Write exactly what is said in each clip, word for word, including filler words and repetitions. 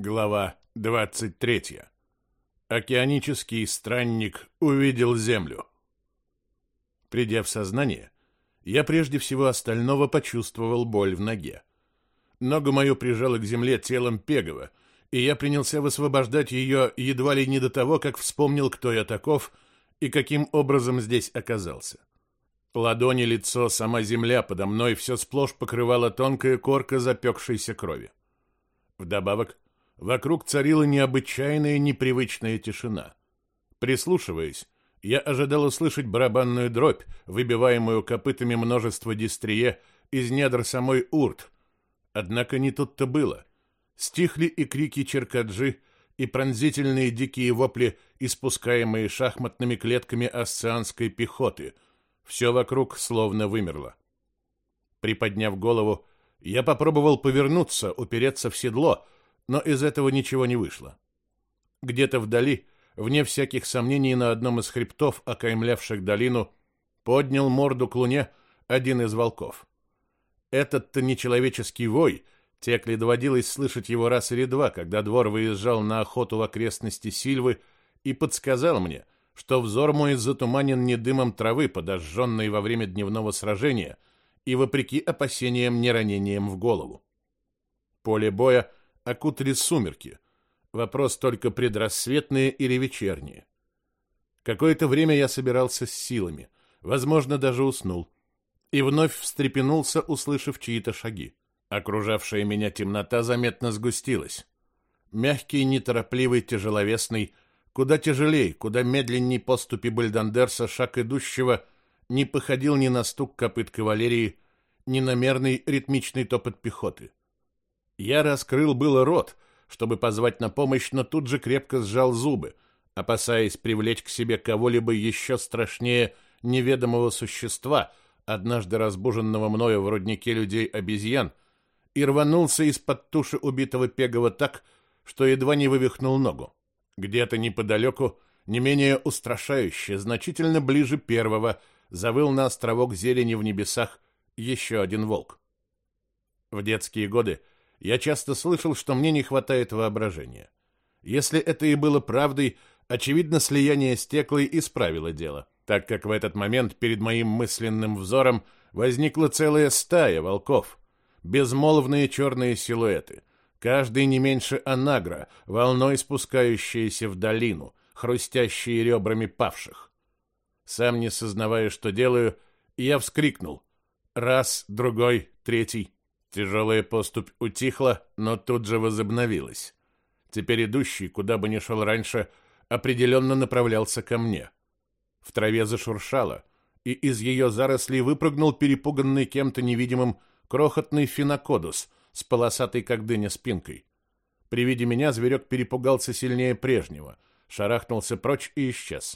Глава двадцать третья. Океанический странник увидел землю. Придя в сознание, я прежде всего остального почувствовал боль в ноге. Ногу мою прижало к земле телом Пегова, и я принялся высвобождать ее едва ли не до того, как вспомнил, кто я таков и каким образом здесь оказался. Ладони, лицо, сама земля подо мной все сплошь покрывала тонкая корка запекшейся крови. Вдобавок, вокруг царила необычайная непривычная тишина. Прислушиваясь, я ожидал услышать барабанную дробь, выбиваемую копытами множества дистрие из недр самой Урт. Однако не тут-то было. Стихли и крики черкаджи, и пронзительные дикие вопли, испускаемые шахматными клетками асцианской пехоты. Все вокруг словно вымерло. Приподняв голову, я попробовал повернуться, упереться в седло, но из этого ничего не вышло. Где-то вдали, вне всяких сомнений, на одном из хребтов, окаймлявших долину, поднял морду к луне один из волков. Этот-то нечеловеческий вой, Текли доводилось слышать его раз или два, когда двор выезжал на охоту в окрестности Сильвы, и подсказал мне, что взор мой затуманен не дымом травы, подожженной во время дневного сражения, и, вопреки опасениям, не ранением в голову. Поле боя окутали сумерки. Вопрос только предрассветные или вечерние. Какое-то время я собирался с силами, возможно, даже уснул, и вновь встрепенулся, услышав чьи-то шаги. Окружавшая меня темнота заметно сгустилась. Мягкий, неторопливый, тяжеловесный, куда тяжелей, куда медленней поступи Бальдандерса шаг идущего не походил ни на стук копыт кавалерии, ни на мерный ритмичный топот пехоты. Я раскрыл было рот, чтобы позвать на помощь, но тут же крепко сжал зубы, опасаясь привлечь к себе кого-либо еще страшнее неведомого существа, однажды разбуженного мною в руднике людей-обезьян, и рванулся из-под туши убитого Пегова так, что едва не вывихнул ногу. Где-то неподалеку, не менее устрашающе, значительно ближе первого, завыл на островок зелени в небесах еще один волк. В детские годы я часто слышал, что мне не хватает воображения. Если это и было правдой, очевидно, слияние с Теклой исправило дело, так как в этот момент перед моим мысленным взором возникла целая стая волков, безмолвные черные силуэты, каждый не меньше анагра, волной спускающиеся в долину, хрустящие ребрами павших. Сам не сознавая, что делаю, я вскрикнул. Раз, другой, третий. Тяжелая поступь утихла, но тут же возобновилась. Теперь идущий, куда бы ни шел раньше, определенно направлялся ко мне. В траве зашуршало, и из ее зарослей выпрыгнул перепуганный кем-то невидимым крохотный финокодус с полосатой как дыня спинкой. При виде меня зверек перепугался сильнее прежнего, шарахнулся прочь и исчез.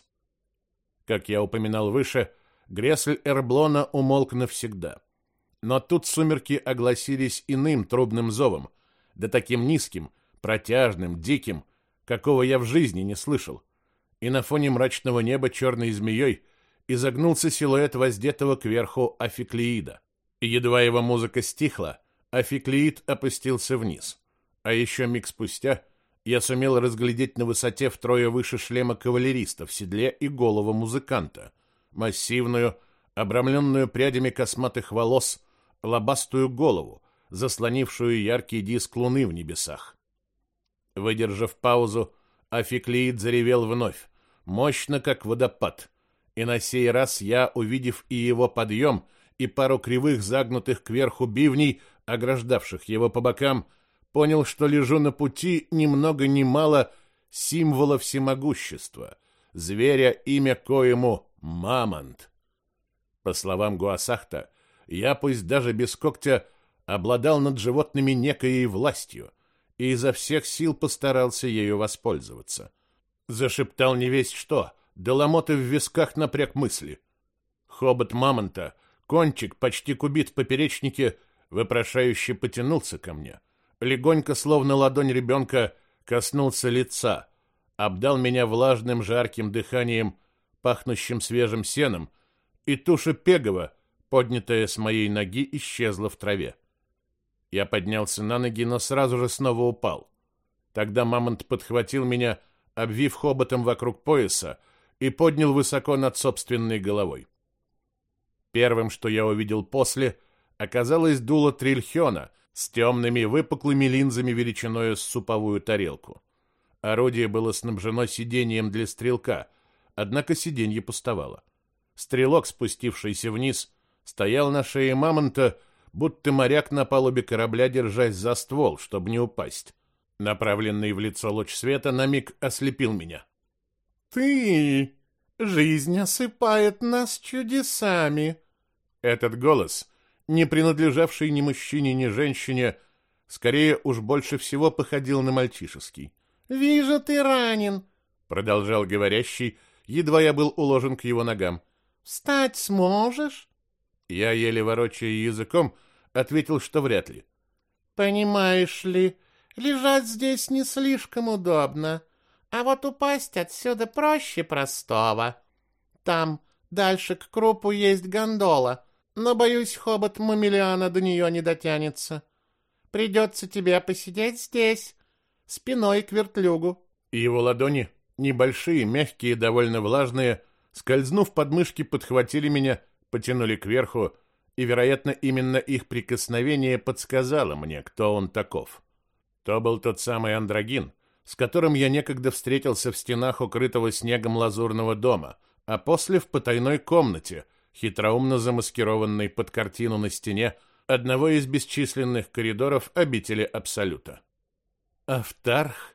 Как я упоминал выше, Гресль Эрблона умолк навсегда. Но тут сумерки огласились иным трубным зовом, да таким низким, протяжным, диким, какого я в жизни не слышал. И на фоне мрачного неба черной змеей изогнулся силуэт воздетого кверху Афиклеида. И едва его музыка стихла, Афиклеид опустился вниз. А еще миг спустя я сумел разглядеть на высоте втрое выше шлема кавалериста в седле и голову музыканта, массивную, обрамленную прядями косматых волос, лобастую голову, заслонившую яркий диск луны в небесах. Выдержав паузу, Афиклеид заревел вновь, мощно, как водопад, и на сей раз я, увидев и его подъем, и пару кривых загнутых кверху бивней, ограждавших его по бокам, понял, что лежу на пути ни много ни мало символа всемогущества, зверя, имя коему Мамонт. По словам Гуасахта, я, пусть даже без когтя, обладал над животными некоей властью и изо всех сил постарался ею воспользоваться. Зашептал невесть что, да ломоты в висках напряг мысли. Хобот мамонта, кончик почти кубит в поперечнике, вопрошающе потянулся ко мне, легонько, словно ладонь ребенка, коснулся лица, обдал меня влажным жарким дыханием, пахнущим свежим сеном, и туша Пегова, поднятая с моей ноги, исчезла в траве. Я поднялся на ноги, но сразу же снова упал. Тогда мамонт подхватил меня, обвив хоботом вокруг пояса, и поднял высоко над собственной головой. Первым, что я увидел после, оказалось дуло трильхёна с темными выпуклыми линзами величиною с суповую тарелку. Орудие было снабжено сиденьем для стрелка, однако сиденье пустовало. Стрелок, спустившийся вниз, стоял на шее мамонта, будто моряк на палубе корабля, держась за ствол, чтобы не упасть. Направленный в лицо луч света на миг ослепил меня. «Ты! Жизнь осыпает нас чудесами!» Этот голос, не принадлежавший ни мужчине, ни женщине, скорее уж больше всего походил на мальчишеский. «Вижу, ты ранен», — продолжал говорящий, едва я был уложен к его ногам. «Встать сможешь?» Я, еле ворочая языком, ответил, что вряд ли. «Понимаешь ли, лежать здесь не слишком удобно, а вот упасть отсюда проще простого. Там, дальше к крупу, есть гондола, но, боюсь, хобот Мамилиана до нее не дотянется. Придется тебе посидеть здесь, спиной к вертлюгу». Его ладони, небольшие, мягкие, довольно влажные, скользнув под мышки, подхватили меня, потянули кверху, и, вероятно, именно их прикосновение подсказало мне, кто он таков. То был тот самый андрогин, с которым я некогда встретился в стенах укрытого снегом лазурного дома, а после в потайной комнате, хитроумно замаскированной под картину на стене одного из бесчисленных коридоров обители Абсолюта. Автарх?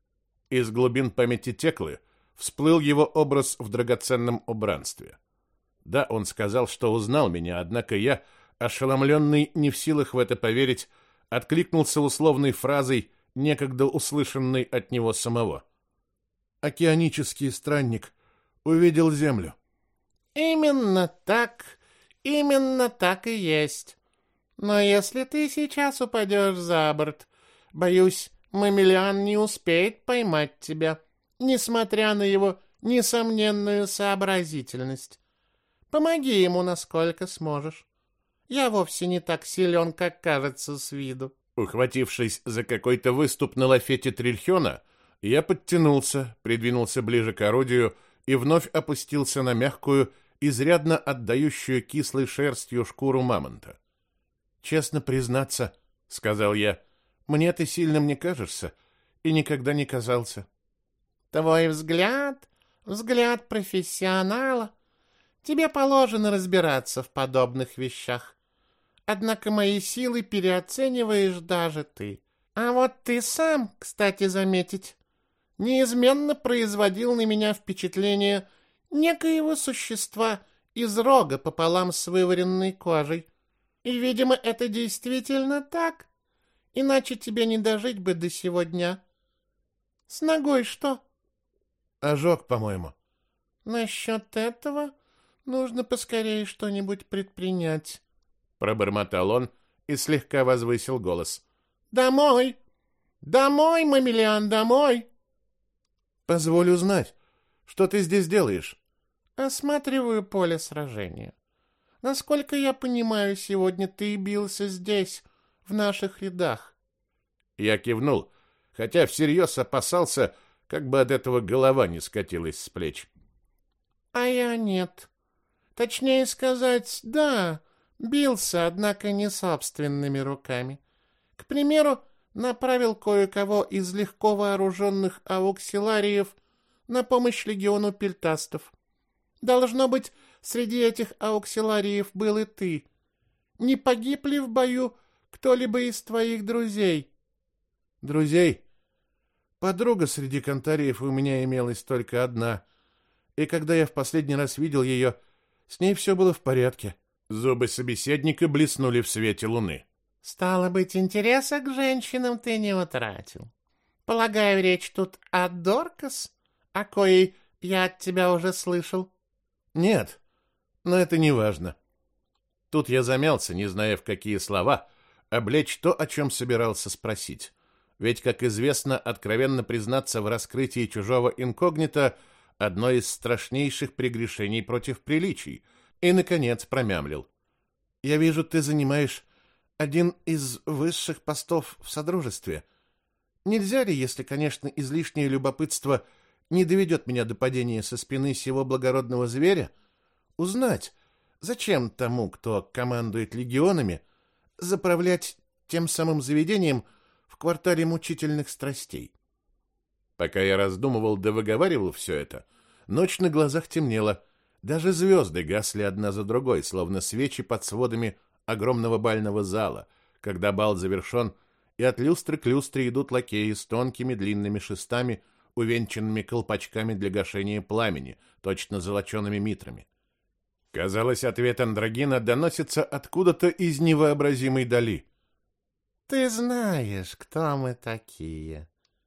Из глубин памяти Теклы всплыл его образ в драгоценном убранстве. Да, он сказал, что узнал меня, однако я, ошеломленный, не в силах в это поверить, откликнулся условной фразой, некогда услышанной от него самого. «Океанический странник увидел землю». «Именно так, именно так и есть. Но если ты сейчас упадешь за борт, боюсь, Мамилиан не успеет поймать тебя, несмотря на его несомненную сообразительность. Помоги ему, насколько сможешь. Я вовсе не так силен, как кажется с виду». Ухватившись за какой-то выступ на лафете трильхёна, я подтянулся, придвинулся ближе к орудию и вновь опустился на мягкую, изрядно отдающую кислой шерстью шкуру мамонта. «Честно признаться, — сказал я, — мне ты сильным не кажешься и никогда не казался». «Твой взгляд, взгляд профессионала. Тебе положено разбираться в подобных вещах. Однако мои силы переоцениваешь даже ты. А вот ты сам, кстати заметить, неизменно производил на меня впечатление некоего существа из рога пополам с вываренной кожей. И, видимо, это действительно так, иначе тебе не дожить бы до сего дня. С ногой что?» «Ожог, по-моему». «Насчет этого нужно поскорее что-нибудь предпринять», — пробормотал он и слегка возвысил голос. «Домой! Домой, Мамилиан, домой!» «Позволь узнать, что ты здесь делаешь?» «Осматриваю поле сражения. Насколько я понимаю, сегодня ты бился здесь, в наших рядах». Я кивнул, хотя всерьез опасался, как бы от этого голова не скатилась с плеч. «А я нет. Точнее сказать, да, бился, однако не собственными руками. К примеру, направил кое-кого из легко вооруженных ауксилариев на помощь легиону пельтастов. Должно быть, среди этих ауксилариев был и ты. Не погиб ли в бою кто-либо из твоих друзей?» «Друзей? Подруга среди кантариев у меня имелась только одна, и когда я в последний раз видел ее, с ней все было в порядке». Зубы собеседника блеснули в свете луны. «Стало быть, интереса к женщинам ты не утратил. Полагаю, речь тут о Доркас, о коей я от тебя уже слышал?» «Нет, но это не важно». Тут я замялся, не зная, в какие слова облечь то, о чем собирался спросить. Ведь, как известно, откровенно признаться в раскрытии чужого инкогнито — одно из страшнейших прегрешений против приличий. И, наконец, промямлил. «Я вижу, ты занимаешь один из высших постов в Содружестве. Нельзя ли, если, конечно, излишнее любопытство не доведет меня до падения со спины сего благородного зверя, узнать, зачем тому, кто командует легионами, заправлять тем самым заведением в квартале мучительных страстей? Пока я раздумывал да выговаривал все это, ночь на глазах темнела, даже звезды гасли одна за другой, словно свечи под сводами огромного бального зала, когда бал завершен, и от люстры к люстре идут лакеи с тонкими длинными шестами, увенчанными колпачками для гашения пламени, точно золочеными митрами. Казалось, ответ Андрогина доносится откуда-то из невообразимой дали. «Ты знаешь, кто мы такие.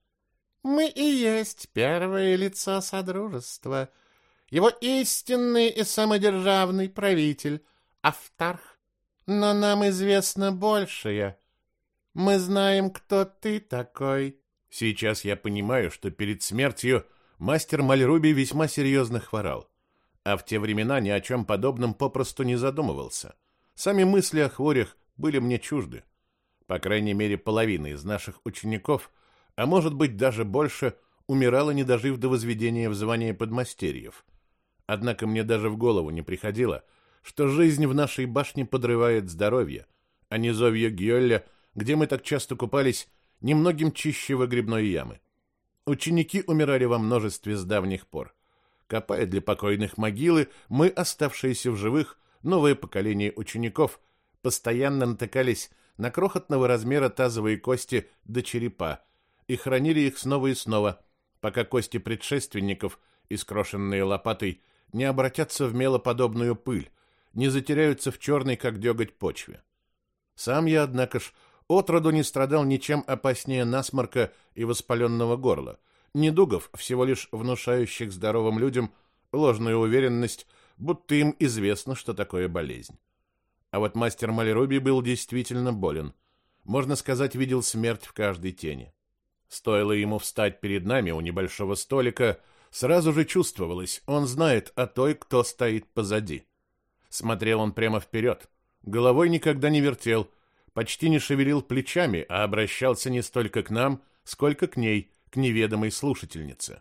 Мы и есть первое лицо Содружества, его истинный и самодержавный правитель, Автарх. Но нам известно большее. Мы знаем, кто ты такой». Сейчас я понимаю, что перед смертью мастер Мальруби весьма серьезно хворал, а в те времена ни о чем подобном попросту не задумывался. Сами мысли о хворях были мне чужды. По крайней мере, половина из наших учеников, а может быть даже больше, умирала, не дожив до возведения в звание подмастерьев. Однако мне даже в голову не приходило, что жизнь в нашей башне подрывает здоровье, а низовье Гьолля, где мы так часто купались, немногим чище выгребной ямы. Ученики умирали во множестве с давних пор. Копая для покойных могилы, мы, оставшиеся в живых, новое поколение учеников, постоянно натыкались на крохотного размера тазовые кости до черепа и хранили их снова и снова, пока кости предшественников, искрошенные лопатой, не обратятся в мелоподобную пыль, не затеряются в черной, как деготь, почве. Сам я, однако ж, отроду не страдал ничем опаснее насморка и воспаленного горла, недугов, всего лишь внушающих здоровым людям ложную уверенность, будто им известно, что такое болезнь. А вот мастер Мальруби был действительно болен. Можно сказать, видел смерть в каждой тени. Стоило ему встать перед нами у небольшого столика, сразу же чувствовалось, он знает о той, кто стоит позади. Смотрел он прямо вперед, головой никогда не вертел, почти не шевелил плечами, а обращался не столько к нам, сколько к ней, к неведомой слушательнице.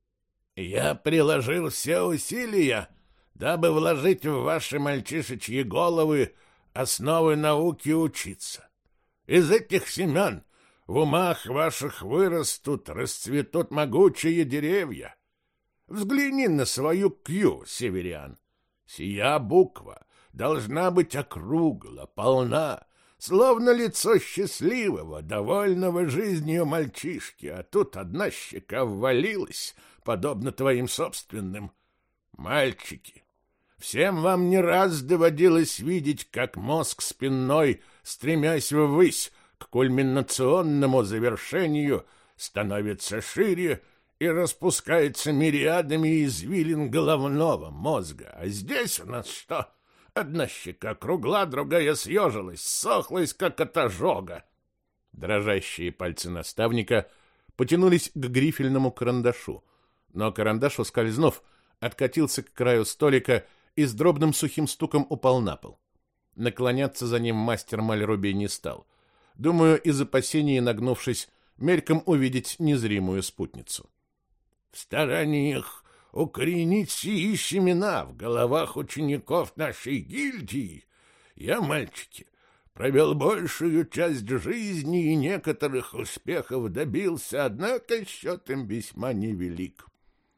«Я приложил все усилия, дабы вложить в ваши мальчишечьи головы основы науки учиться. Из этих семян в умах ваших вырастут, расцветут могучие деревья. Взгляни на свою кью, северян. Сия буква должна быть округла, полна, словно лицо счастливого, довольного жизнью мальчишки, а тут одна щека ввалилась, подобно твоим собственным. Мальчики, всем вам не раз доводилось видеть, как мозг спинной, стремясь ввысь к кульминационному завершению, становится шире и распускается мириадами извилин головного мозга. А здесь у нас что? Одна щека кругла, другая съежилась, сохлась, как от ожога. Дрожащие пальцы наставника потянулись к грифельному карандашу, но карандаш, ускользнув, откатился к краю столика и с дробным сухим стуком упал на пол. Наклоняться за ним мастер Мальруби не стал. Думаю, из опасений, нагнувшись, мельком увидеть незримую спутницу. В стараниях укоренить сии семена в головах учеников нашей гильдии я, мальчики, провел большую часть жизни и некоторых успехов добился, однако счет им весьма невелик.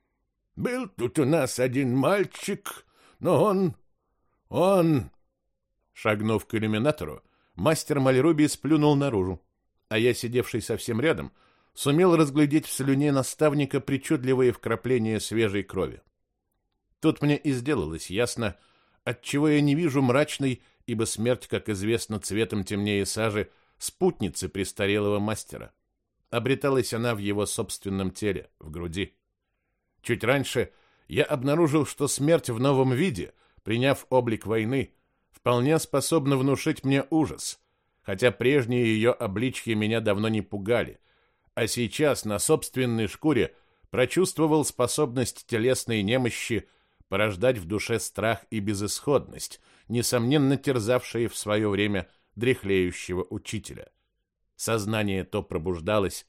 Был тут у нас один мальчик, но он... он... Шагнув к иллюминатору, мастер Мальруби сплюнул наружу, а я, сидевший совсем рядом, сумел разглядеть в слюне наставника причудливые вкрапления свежей крови. Тут мне и сделалось ясно, отчего я не вижу мрачной, ибо смерть, как известно, цветом темнее сажи, спутницы престарелого мастера. Обреталась она в его собственном теле, в груди. Чуть раньше я обнаружил, что смерть в новом виде, приняв облик войны, вполне способна внушить мне ужас, хотя прежние ее обличья меня давно не пугали, а сейчас на собственной шкуре прочувствовал способность телесной немощи порождать в душе страх и безысходность, несомненно терзавшие в свое время дряхлеющего учителя. Сознание то пробуждалось,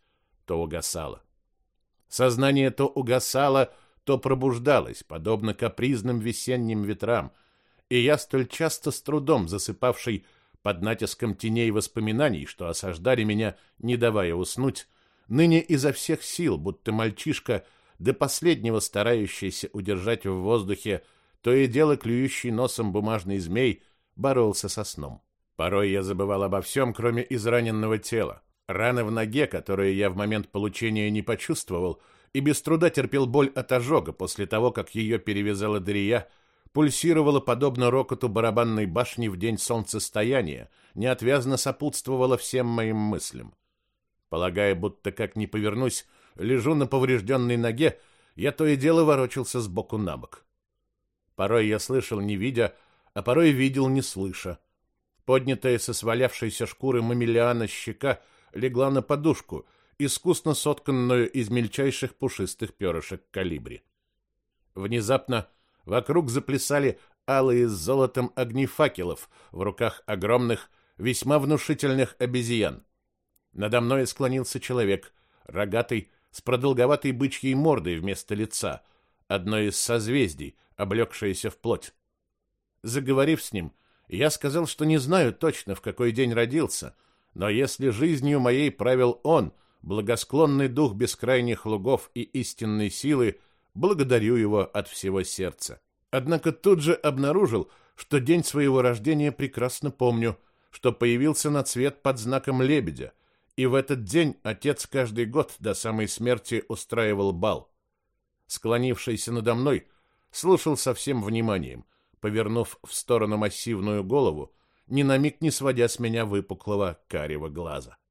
то угасало. Сознание то угасало, то пробуждалось, подобно капризным весенним ветрам, и я, столь часто с трудом засыпавший под натиском теней воспоминаний, что осаждали меня, не давая уснуть, ныне изо всех сил, будто мальчишка, до последнего старающийся удержать в воздухе то и дело клюющий носом бумажный змей, боролся со сном. Порой я забывал обо всем, кроме израненного тела. Раны в ноге, которые я в момент получения не почувствовал, и без труда терпел боль от ожога после того, как ее перевязала Дария, пульсировала подобно рокоту барабанной башни в день солнцестояния, неотвязно сопутствовала всем моим мыслям. Полагая, будто как ни повернусь, лежу на поврежденной ноге, я то и дело ворочался сбоку на бок. Порой я слышал, не видя, а порой видел, не слыша. Поднятая со свалявшейся шкуры мамилиана щека легла на подушку, искусно сотканную из мельчайших пушистых перышек колибри. Внезапно вокруг заплясали алые с золотом огни факелов в руках огромных, весьма внушительных обезьян. Надо мной склонился человек, рогатый, с продолговатой бычьей мордой вместо лица, одно из созвездий, облегшееся в плоть. Заговорив с ним, я сказал, что не знаю точно, в какой день родился, но если жизнью моей правил он, благосклонный дух бескрайних лугов и истинной силы, благодарю его от всего сердца. Однако тут же обнаружил, что день своего рождения прекрасно помню, что появился на свет под знаком лебедя, и в этот день отец каждый год до самой смерти устраивал бал. Склонившийся надо мной, слушал со всем вниманием, повернув в сторону массивную голову, ни на миг не сводя с меня выпуклого карего глаза.